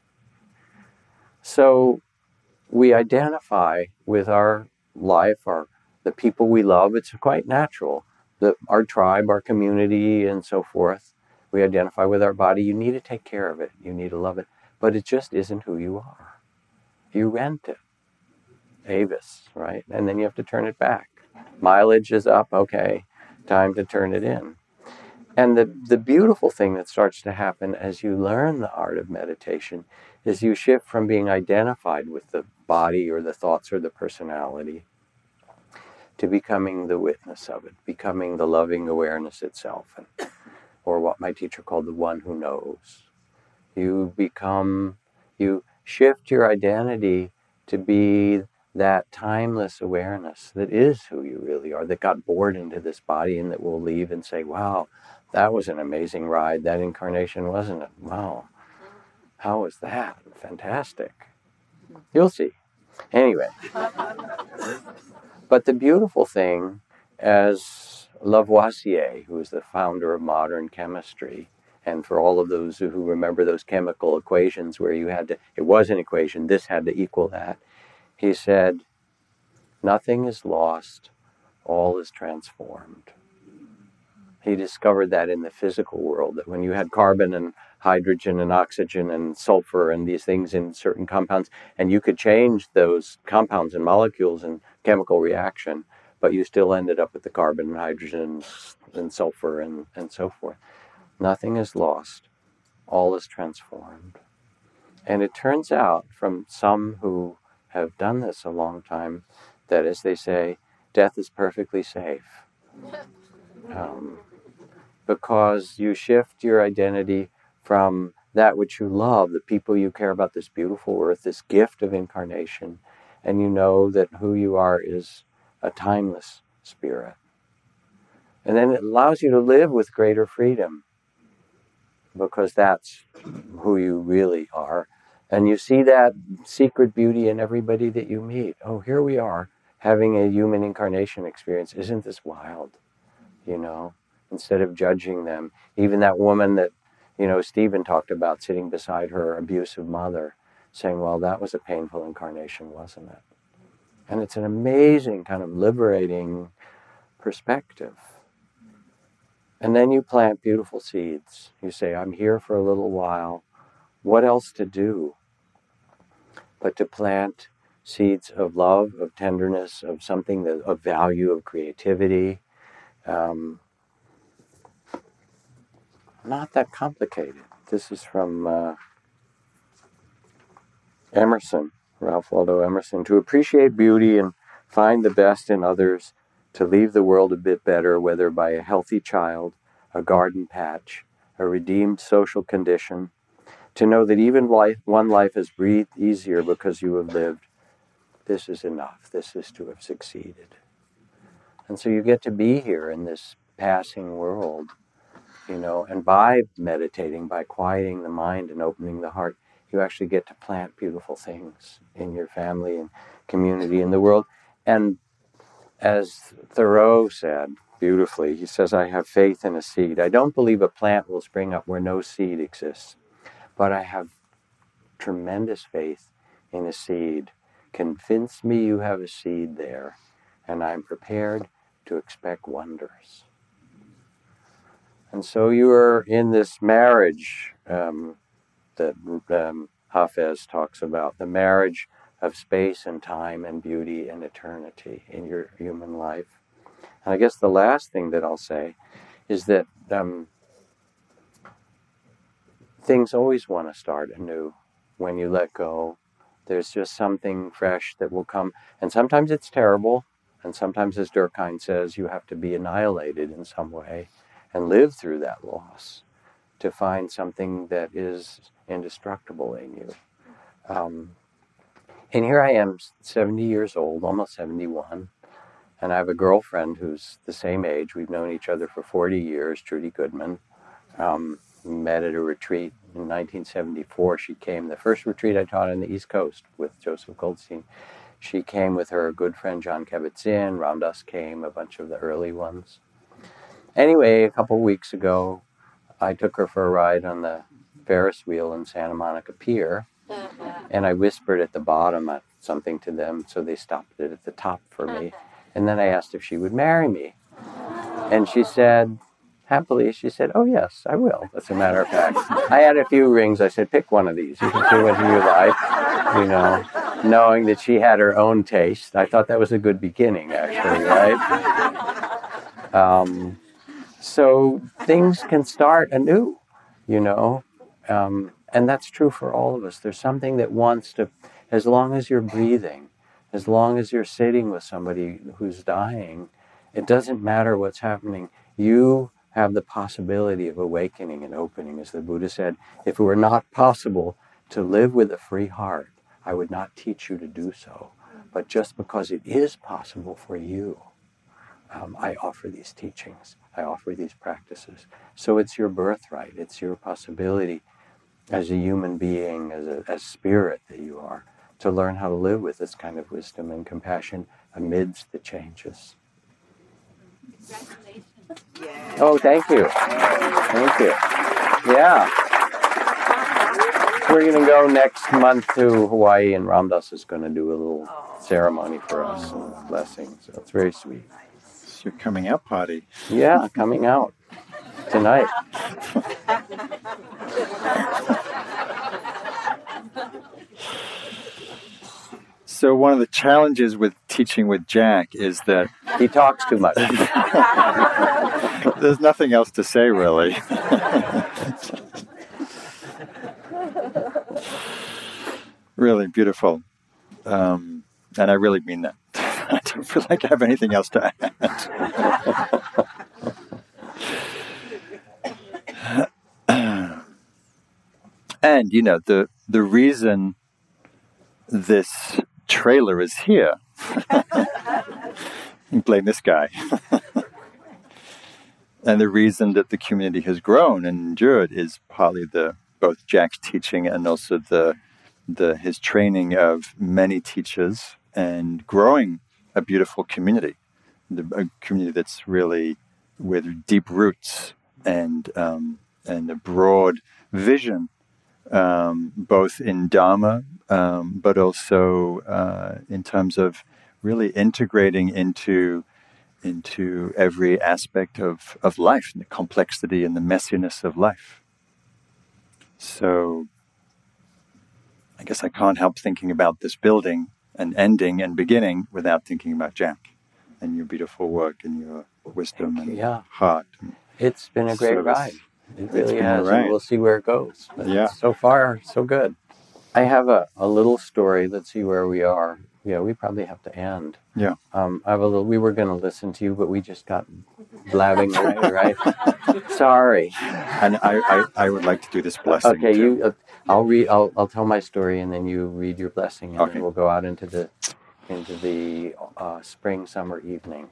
So we identify with our life, the people we love. It's quite natural. Our tribe, our community, and so forth. We identify with our body. You need to take care of it. You need to love it. But it just isn't who you are. You rent it. Avis, right? And then you have to turn it back. Mileage is up. Okay, time to turn it in. And the beautiful thing that starts to happen as you learn the art of meditation is you shift from being identified with the body or the thoughts or the personality to becoming the witness of it, becoming the loving awareness itself, or what my teacher called the one who knows. You shift your identity to be that timeless awareness that is who you really are, that got bored into this body and that will leave and say, wow, that was an amazing ride. That incarnation, wasn't it? Wow. How was that? Fantastic. You'll see. Anyway. But the beautiful thing, as Lavoisier, who is the founder of modern chemistry, and for all of those who remember those chemical equations where it was an equation, this had to equal that, he said, nothing is lost, all is transformed. He discovered that in the physical world, that when you had carbon and hydrogen and oxygen and sulfur and these things in certain compounds, and you could change those compounds and molecules in chemical reaction, but you still ended up with the carbon and hydrogen and sulfur and so forth. Nothing is lost, all is transformed. And it turns out from some who have done this a long time that, as they say, death is perfectly safe. Because you shift your identity from that which you love, the people you care about, this beautiful earth, this gift of incarnation, and you know that who you are is a timeless spirit. And then it allows you to live with greater freedom, because that's who you really are. And you see that secret beauty in everybody that you meet. Oh, here we are, having a human incarnation experience. Isn't this wild? Instead of judging them. Even that woman that, Stephen talked about sitting beside her abusive mother, saying, well, that was a painful incarnation, wasn't it? And it's an amazing kind of liberating perspective. And then you plant beautiful seeds. You say, I'm here for a little while. What else to do but to plant seeds of love, of tenderness, of something of value, of creativity. Not that complicated. This is from Emerson, Ralph Waldo Emerson. To appreciate beauty and find the best in others, to leave the world a bit better, whether by a healthy child, a garden patch, a redeemed social condition, to know that even one life has breathed easier because you have lived, this is enough. This is to have succeeded. And so you get to be here in this passing world, and by meditating, by quieting the mind and opening the heart, you actually get to plant beautiful things in your family and community in the world. And as Thoreau said beautifully, he says, I have faith in a seed. I don't believe a plant will spring up where no seed exists, but I have tremendous faith in a seed. Convince me you have a seed there, and I'm prepared to expect wonders. And so you are in this marriage that Hafez talks about, the marriage of space and time and beauty and eternity in your human life. And I guess the last thing that I'll say is that things always want to start anew when you let go. There's just something fresh that will come. And sometimes it's terrible. And sometimes, as Durkheim says, you have to be annihilated in some way and live through that loss to find something that is indestructible in you. And here I am, 70 years old, almost 71, and I have a girlfriend who's the same age. We've known each other for 40 years, Trudy Goodman. We met at a retreat in 1974. She came, the first retreat I taught on the East Coast with Joseph Goldstein. She came with her good friend John Kabat-Zinn. Ram Dass came, a bunch of the early ones. Anyway, a couple of weeks ago, I took her for a ride on the Ferris wheel in Santa Monica Pier, and I whispered at the bottom something to them, so they stopped it at the top for me. And then I asked if she would marry me. And she said, happily, she said, "Oh yes, I will," as a matter of fact. I had a few rings. I said, "Pick one of these. You can see what you like," you know, knowing that she had her own taste. I thought that was a good beginning, actually, right? So things can start anew, you know, and that's true for all of us. There's something that wants to, as long as you're breathing, as long as you're sitting with somebody who's dying, it doesn't matter what's happening. You have the possibility of awakening and opening. As the Buddha said, if it were not possible to live with a free heart, I would not teach you to do so. But just because it is possible for you, I offer these teachings. I offer these practices. So it's your birthright. It's your possibility as a human being, as spirit that you are, to learn how to live with this kind of wisdom and compassion amidst the changes. Congratulations. Oh, thank you. Thank you. Yeah. We're going to go next month to Hawaii, and Ram Dass is going to do a little ceremony for us, and blessing. So it's very sweet. It's your coming out party. Yeah, coming out tonight. So one of the challenges with teaching with Jack is that He talks too much. there's nothing else to say, really. Really beautiful. And I really mean that. I don't feel like I have anything else to add. And, you know, the reason this trailer is here, you blame this guy. And the reason that the community has grown and endured is partly both Jack's teaching and also his training of many teachers and growing a beautiful community, a community that's really with deep roots and a broad vision, both in Dharma, but also in terms of really integrating into every aspect of life, and the complexity and the messiness of life. So I guess I can't help thinking about this building and ending and beginning without thinking about Jack and your beautiful work and your wisdom and heart. It's been a great service. ride. It really has, and we'll see where it goes. But so far, so good. I have a little story. Let's see where we are. Yeah, we probably have to end. Yeah. I have a little. We were going to listen to you, but we just got blabbing away, right? Sorry. And I would like to do this blessing. Okay, too. I'll read. I'll tell my story, and then you read your blessing, and then we'll go out into the spring summer evening.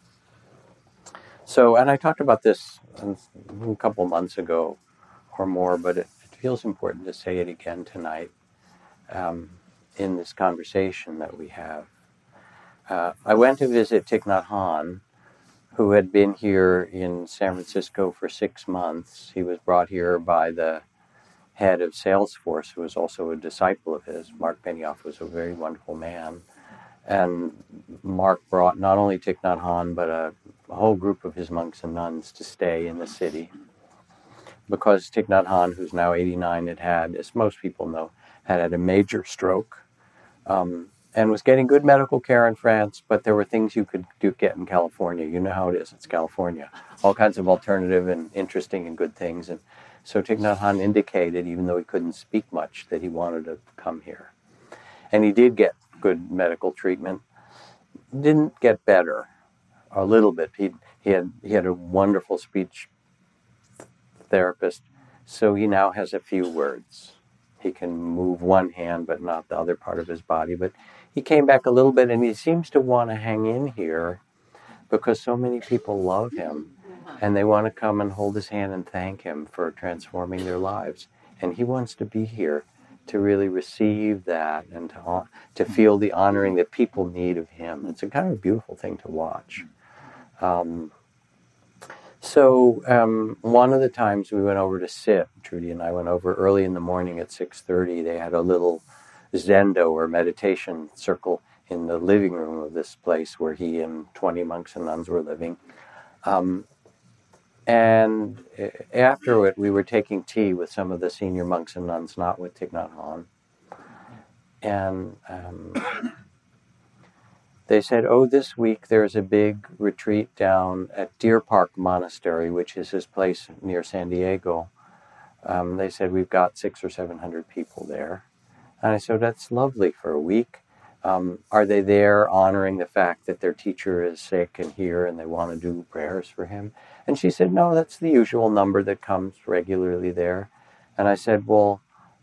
So, and I talked about this a couple months ago or more, but it feels important to say it again tonight in this conversation that we have. I went to visit Thich Nhat Hanh, who had been here in San Francisco for 6 months. He was brought here by the head of Salesforce, who was also a disciple of his. Mark Benioff was a very wonderful man. And Mark brought not only Thich Nhat Hanh, but a whole group of his monks and nuns to stay in the city. Because Thich Nhat Hanh, who's now 89, had, as most people know, had a major stroke and was getting good medical care in France, but there were things you could get in California. You know how it is. It's California. All kinds of alternative and interesting and good things. And so Thich Nhat Hanh indicated, even though he couldn't speak much, that he wanted to come here. And he did get good medical treatment. Didn't get better, a little bit. He had a wonderful speech therapist, so he now has a few words. He can move one hand, but not the other part of his body. But he came back a little bit, and he seems to want to hang in here because so many people love him, and they want to come and hold his hand and thank him for transforming their lives. And he wants to be here to really receive that and to feel the honoring that people need of him. It's a kind of beautiful thing to watch. So one of the times we went over to sit, Trudy and I went over early in the morning at 6:30. They had a little zendo or meditation circle in the living room of this place where he and 20 monks and nuns were living. And after it, we were taking tea with some of the senior monks and nuns, not with Thich Nhat Hanh. And they said, oh, this week there's a big retreat down at Deer Park Monastery, which is his place near San Diego. They said, we've got 600 or 700 people there. And I said, that's lovely for a week. Are they there honoring the fact that their teacher is sick and here and they want to do prayers for him? And she said, no, that's the usual number that comes regularly there. And I said, well,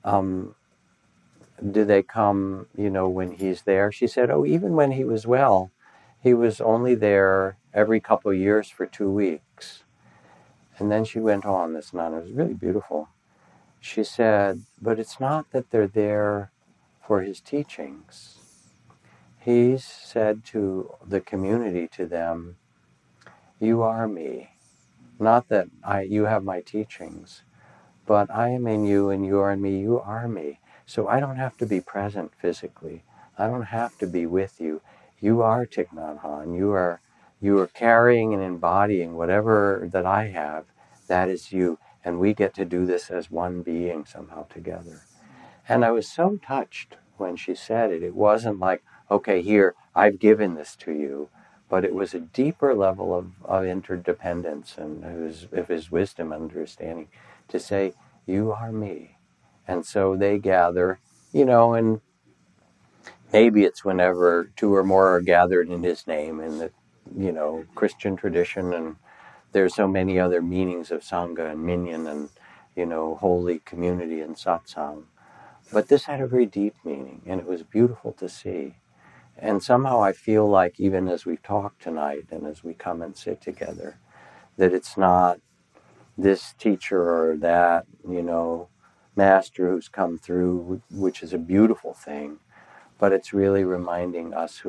do they come, when he's there? She said, oh, even when he was well, he was only there every couple of years for 2 weeks. And then she went on, this nun, it was really beautiful. She said, but it's not that they're there for his teachings. He said to the community, to them, you are me. Not that you have my teachings, but I am in you and you are in me, you are me. So I don't have to be present physically. I don't have to be with you. You are Thich Nhat Hanh. You are carrying and embodying whatever that I have. That is you. And we get to do this as one being somehow together. And I was so touched when she said it. It wasn't like, okay, here, I've given this to you. But it was a deeper level of interdependence and of his wisdom and understanding to say, you are me. And so they gather, and maybe it's whenever 2 or more are gathered in his name in the, Christian tradition. And there's so many other meanings of Sangha and Minyan and, holy community and satsang. But this had a very deep meaning, and it was beautiful to see. And somehow I feel like even as we've talked tonight and as we come and sit together, that it's not this teacher or that, master who's come through, which is a beautiful thing, but it's really reminding us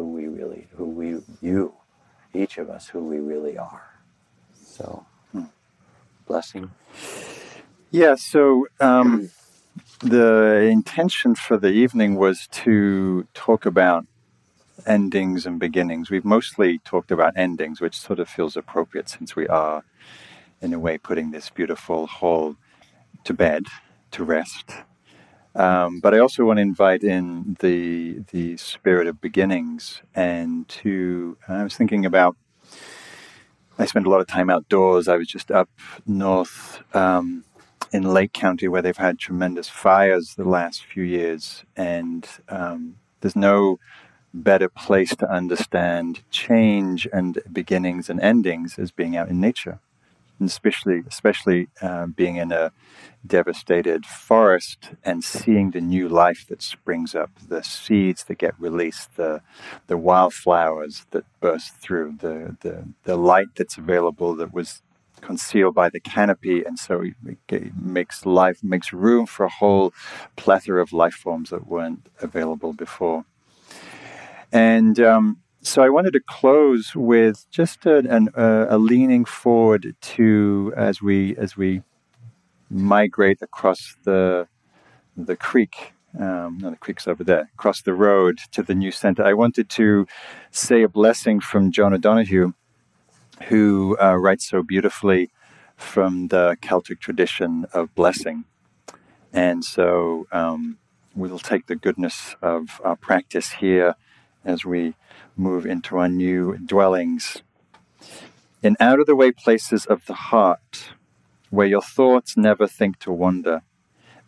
each of us, who we really are. So, blessing. Yeah, so the intention for the evening was to talk about endings and beginnings. We've mostly talked about endings, which sort of feels appropriate since we are, in a way, putting this beautiful hall to bed, to rest. But I also want to invite in the spirit of beginnings and I was thinking about, I spent a lot of time outdoors. I was just up north in Lake County where they've had tremendous fires the last few years. And there's no better place to understand change and beginnings and endings as being out in nature. And especially being in a devastated forest and seeing the new life that springs up, the seeds that get released, the wildflowers that burst through, the light that's available that was concealed by the canopy, and so it makes room for a whole plethora of life forms that weren't available before. And so I wanted to close with just a leaning forward to as we migrate across the creek. No, the creek's over there. Across the road to the new center. I wanted to say a blessing from John O'Donohue, who writes so beautifully from the Celtic tradition of blessing. And so we'll take the goodness of our practice here as we move into our new dwellings. In out-of-the-way places of the heart, where your thoughts never think to wander,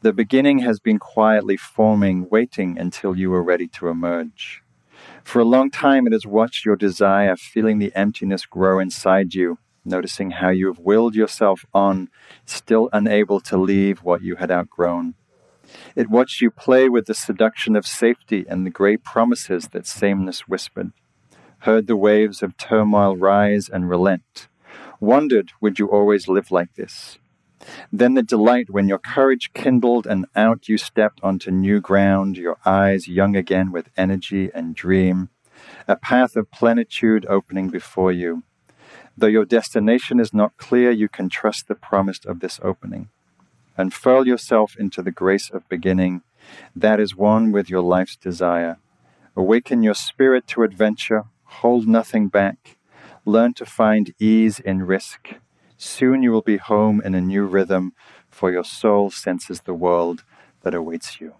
The beginning has been quietly forming, waiting until you are ready to emerge. For a long time it has watched your desire, feeling the emptiness grow inside you, noticing how you have willed yourself on, still unable to leave what you had outgrown. It watched you play with the seduction of safety and the great promises that sameness whispered, heard the waves of turmoil rise and relent, wondered, would you always live like this? Then the delight when your courage kindled and out you stepped onto new ground, your eyes young again with energy and dream, a path of plenitude opening before you. Though your destination is not clear, you can trust the promise of this opening. Unfurl yourself into the grace of beginning. That is one with your life's desire. Awaken your spirit to adventure. Hold nothing back. Learn to find ease in risk. Soon you will be home in a new rhythm, for your soul senses the world that awaits you.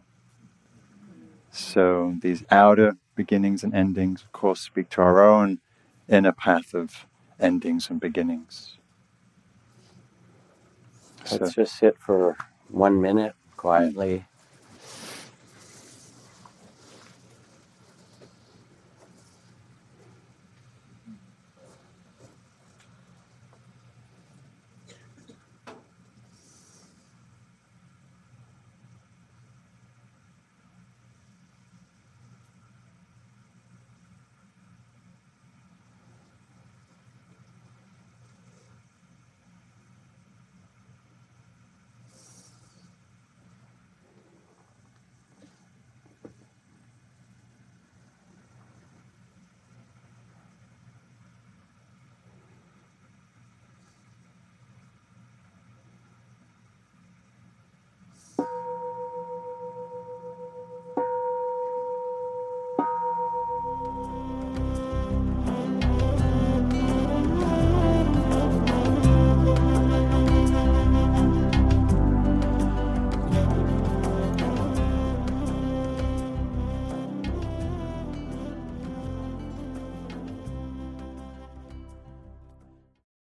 So these outer beginnings and endings, of course, speak to our own inner path of endings and beginnings. Let's just sit for 1 minute quietly.